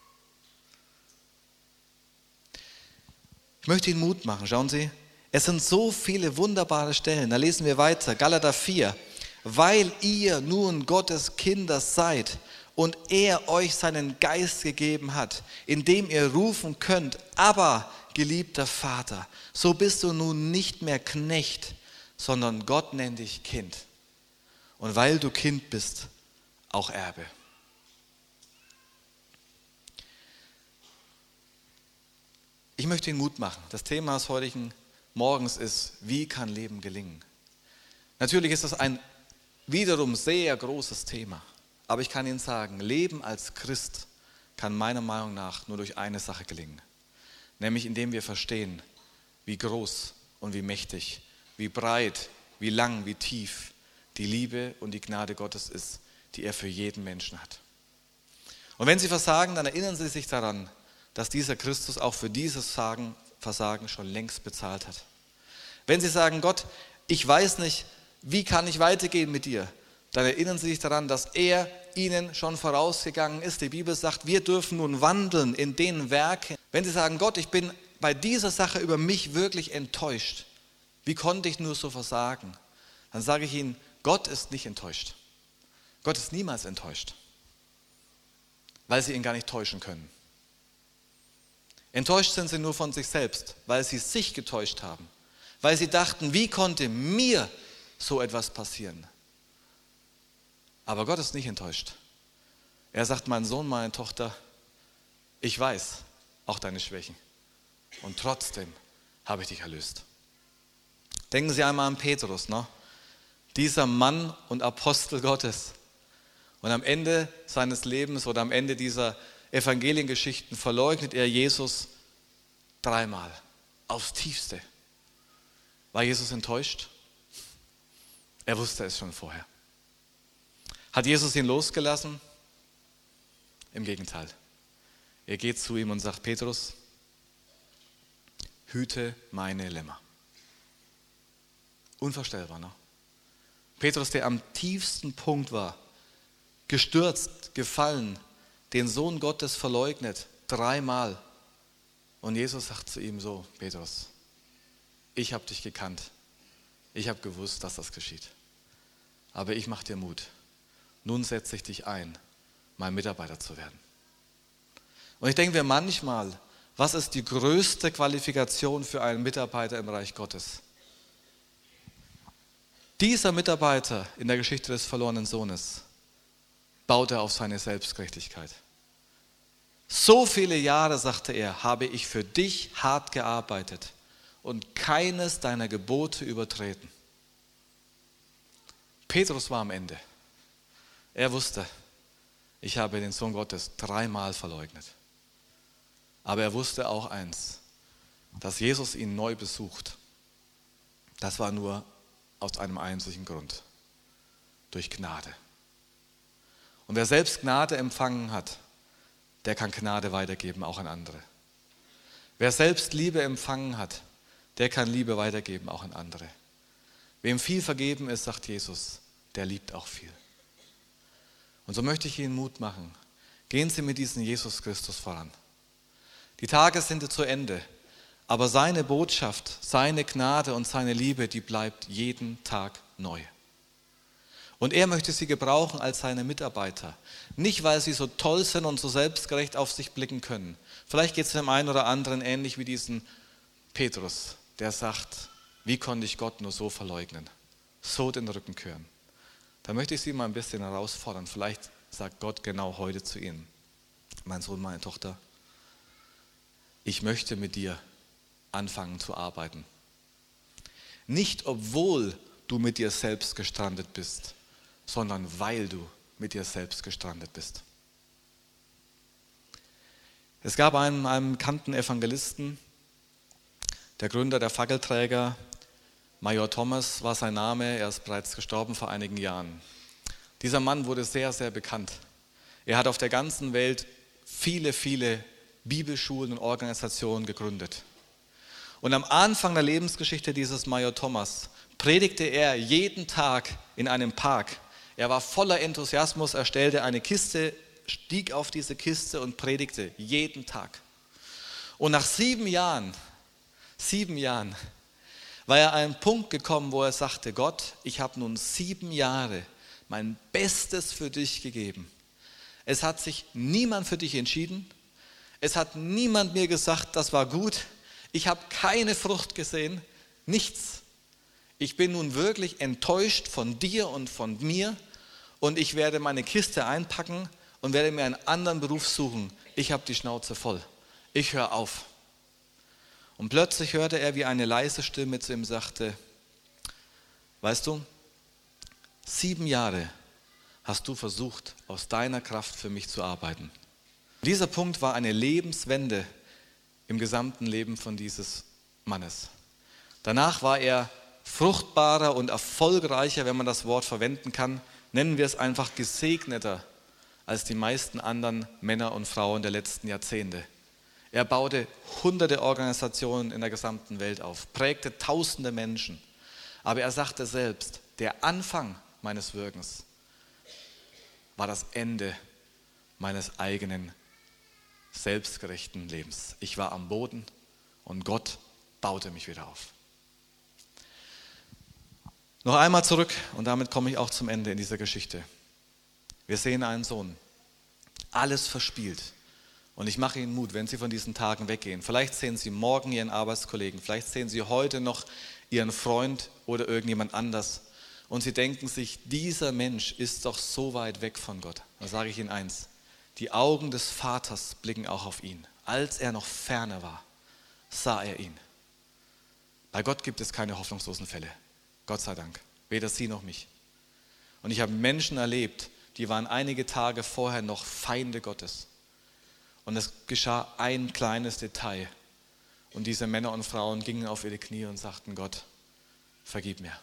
[SPEAKER 1] Ich möchte Ihnen Mut machen, schauen Sie, es sind so viele wunderbare Stellen. Da lesen wir weiter, Galater vier. Weil ihr nun Gottes Kinder seid und er euch seinen Geist gegeben hat, indem ihr rufen könnt, aber geliebter Vater, so bist du nun nicht mehr Knecht, sondern Gott nennt dich Kind. Und weil du Kind bist, auch Erbe. Ich möchte Ihnen Mut machen. Das Thema des heutigen Morgens ist, wie kann Leben gelingen? Natürlich ist das ein wiederum sehr großes Thema. Aber ich kann Ihnen sagen, Leben als Christ kann meiner Meinung nach nur durch eine Sache gelingen. Nämlich indem wir verstehen, wie groß und wie mächtig, wie breit, wie lang, wie tief die Liebe und die Gnade Gottes ist, die er für jeden Menschen hat. Und wenn Sie versagen, dann erinnern Sie sich daran, dass dieser Christus auch für dieses Versagen schon längst bezahlt hat. Wenn Sie sagen, Gott, ich weiß nicht, wie kann ich weitergehen mit dir, dann erinnern Sie sich daran, dass er Ihnen schon vorausgegangen ist. Die Bibel sagt, wir dürfen nun wandeln in den Werken. Wenn Sie sagen, Gott, ich bin bei dieser Sache über mich wirklich enttäuscht, wie konnte ich nur so versagen? Dann sage ich Ihnen, Gott ist nicht enttäuscht. Gott ist niemals enttäuscht, weil Sie ihn gar nicht täuschen können. Enttäuscht sind Sie nur von sich selbst, weil Sie sich getäuscht haben, weil Sie dachten, wie konnte mir so etwas passieren? Aber Gott ist nicht enttäuscht. Er sagt, mein Sohn, meine Tochter, ich weiß auch deine Schwächen und trotzdem habe ich dich erlöst. Denken Sie einmal an Petrus, ne? Dieser Mann und Apostel Gottes. Und am Ende seines Lebens oder am Ende dieser Evangeliengeschichten verleugnet er Jesus dreimal aufs Tiefste. War Jesus enttäuscht? Er wusste es schon vorher. Hat Jesus ihn losgelassen? Im Gegenteil. Er geht zu ihm und sagt, Petrus, hüte meine Lämmer. Unvorstellbar, ne? Petrus, der am tiefsten Punkt war, gestürzt, gefallen, den Sohn Gottes verleugnet, dreimal. Und Jesus sagt zu ihm so, Petrus, ich habe dich gekannt. Ich habe gewusst, dass das geschieht. Aber ich mache dir Mut. Nun setze ich dich ein, mein Mitarbeiter zu werden. Und ich denke mir manchmal, was ist die größte Qualifikation für einen Mitarbeiter im Reich Gottes? Dieser Mitarbeiter in der Geschichte des verlorenen Sohnes baut er auf seine Selbstgerechtigkeit. So viele Jahre, sagte er, habe ich für dich hart gearbeitet und keines deiner Gebote übertreten. Petrus war am Ende. Er wusste, ich habe den Sohn Gottes dreimal verleugnet. Aber er wusste auch eins, dass Jesus ihn neu besucht. Das war nur aus einem einzigen Grund: durch Gnade. Und wer selbst Gnade empfangen hat, der kann Gnade weitergeben, auch an andere. Wer selbst Liebe empfangen hat, der kann Liebe weitergeben, auch an andere. Wem viel vergeben ist, sagt Jesus, der liebt auch viel. Und so möchte ich Ihnen Mut machen. Gehen Sie mit diesem Jesus Christus voran. Die Tage sind zu Ende, aber seine Botschaft, seine Gnade und seine Liebe, die bleibt jeden Tag neu. Und er möchte sie gebrauchen als seine Mitarbeiter. Nicht, weil sie so toll sind und so selbstgerecht auf sich blicken können. Vielleicht geht es dem einen oder anderen ähnlich wie diesen Petrus, der sagt, wie konnte ich Gott nur so verleugnen, so den Rücken kehren. Da möchte ich Sie mal ein bisschen herausfordern. Vielleicht sagt Gott genau heute zu Ihnen: Mein Sohn, meine Tochter, ich möchte mit dir anfangen zu arbeiten. Nicht obwohl du mit dir selbst gestrandet bist, sondern weil du mit dir selbst gestrandet bist. Es gab einen, einen bekannten Evangelisten, der Gründer der Fackelträger, Major Thomas war sein Name, er ist bereits gestorben vor einigen Jahren. Dieser Mann wurde sehr, sehr bekannt. Er hat auf der ganzen Welt viele, viele Bibelschulen und Organisationen gegründet. Und am Anfang der Lebensgeschichte dieses Major Thomas predigte er jeden Tag in einem Park. Er war voller Enthusiasmus, er stellte eine Kiste, stieg auf diese Kiste und predigte jeden Tag. Und nach sieben Jahren, sieben Jahren, war er an einen Punkt gekommen, wo er sagte: Gott, ich habe nun sieben Jahre mein Bestes für dich gegeben. Es hat sich niemand für dich entschieden. Es hat niemand mir gesagt, das war gut. Ich habe keine Frucht gesehen, nichts. Ich bin nun wirklich enttäuscht von dir und von mir und ich werde meine Kiste einpacken und werde mir einen anderen Beruf suchen. Ich habe die Schnauze voll. Ich höre auf. Und plötzlich hörte er, wie eine leise Stimme zu ihm sagte: Weißt du, sieben Jahre hast du versucht, aus deiner Kraft für mich zu arbeiten. Dieser Punkt war eine Lebenswende im gesamten Leben von dieses Mannes. Danach war er fruchtbarer und erfolgreicher, wenn man das Wort verwenden kann, nennen wir es einfach gesegneter als die meisten anderen Männer und Frauen der letzten Jahrzehnte. Er baute hunderte Organisationen in der gesamten Welt auf, prägte tausende Menschen. Aber er sagte selbst, der Anfang meines Wirkens war das Ende meines eigenen selbstgerechten Lebens. Ich war am Boden und Gott baute mich wieder auf. Noch einmal zurück und damit komme ich auch zum Ende in dieser Geschichte. Wir sehen einen Sohn, alles verspielt. Und ich mache Ihnen Mut, wenn Sie von diesen Tagen weggehen. Vielleicht sehen Sie morgen Ihren Arbeitskollegen, vielleicht sehen Sie heute noch Ihren Freund oder irgendjemand anders. Und Sie denken sich, dieser Mensch ist doch so weit weg von Gott. Da sage ich Ihnen eins: Die Augen des Vaters blicken auch auf ihn. Als er noch ferne war, sah er ihn. Bei Gott gibt es keine hoffnungslosen Fälle. Gott sei Dank. Weder Sie noch mich. Und ich habe Menschen erlebt, die waren einige Tage vorher noch Feinde Gottes. Und es geschah ein kleines Detail. Und diese Männer und Frauen gingen auf ihre Knie und sagten: Gott, vergib mir.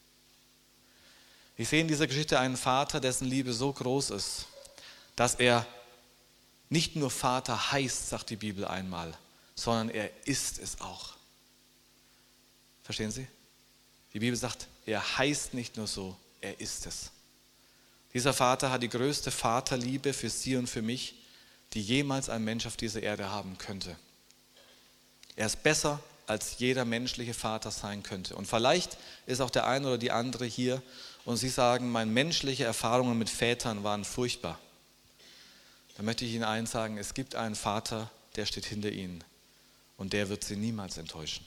[SPEAKER 1] Ich sehe in dieser Geschichte einen Vater, dessen Liebe so groß ist, dass er nicht nur Vater heißt, sagt die Bibel einmal, sondern er ist es auch. Verstehen Sie? Die Bibel sagt, er heißt nicht nur so, er ist es. Dieser Vater hat die größte Vaterliebe für Sie und für mich, die jemals ein Mensch auf dieser Erde haben könnte. Er ist besser, als jeder menschliche Vater sein könnte. Und vielleicht ist auch der eine oder die andere hier und Sie sagen, meine menschlichen Erfahrungen mit Vätern waren furchtbar. Dann möchte ich Ihnen eins sagen: Es gibt einen Vater, der steht hinter Ihnen und der wird Sie niemals enttäuschen.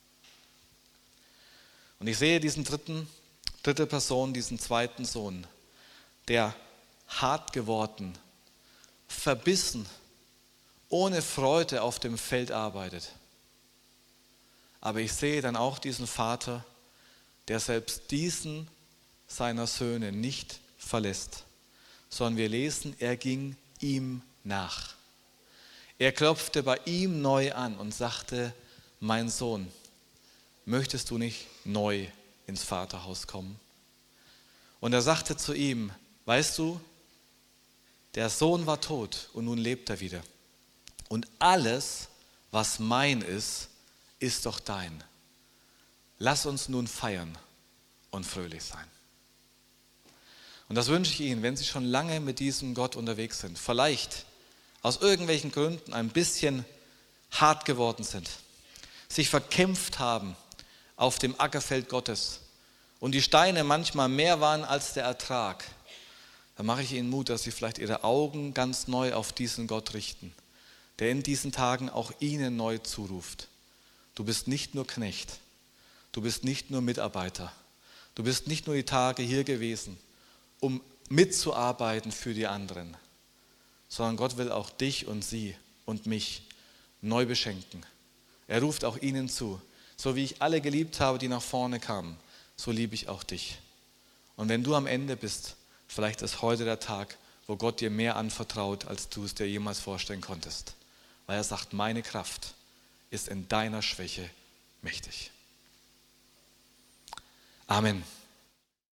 [SPEAKER 1] Und ich sehe diesen dritten, dritte Person, diesen zweiten Sohn, der hart geworden, verbissen, ohne Freude auf dem Feld arbeitet. Aber ich sehe dann auch diesen Vater, der selbst diesen seiner Söhne nicht verlässt, sondern wir lesen, er ging ihm nach. Er klopfte bei ihm neu an und sagte, mein Sohn, möchtest du nicht neu ins Vaterhaus kommen? Und er sagte zu ihm, weißt du, der Sohn war tot und nun lebt er wieder. Und alles, was mein ist, ist doch dein. Lass uns nun feiern und fröhlich sein. Und das wünsche ich Ihnen, wenn Sie schon lange mit diesem Gott unterwegs sind, vielleicht aus irgendwelchen Gründen ein bisschen hart geworden sind, sich verkämpft haben auf dem Ackerfeld Gottes und die Steine manchmal mehr waren als der Ertrag, dann mache ich Ihnen Mut, dass Sie vielleicht Ihre Augen ganz neu auf diesen Gott richten, der in diesen Tagen auch Ihnen neu zuruft. Du bist nicht nur Knecht, du bist nicht nur Mitarbeiter, du bist nicht nur die Tage hier gewesen, um mitzuarbeiten für die anderen, sondern Gott will auch dich und sie und mich neu beschenken. Er ruft auch ihnen zu, so wie ich alle geliebt habe, die nach vorne kamen, so liebe ich auch dich. Und wenn du am Ende bist, vielleicht ist heute der Tag, wo Gott dir mehr anvertraut, als du es dir jemals vorstellen konntest. Weil er sagt, meine Kraft ist in deiner Schwäche mächtig. Amen.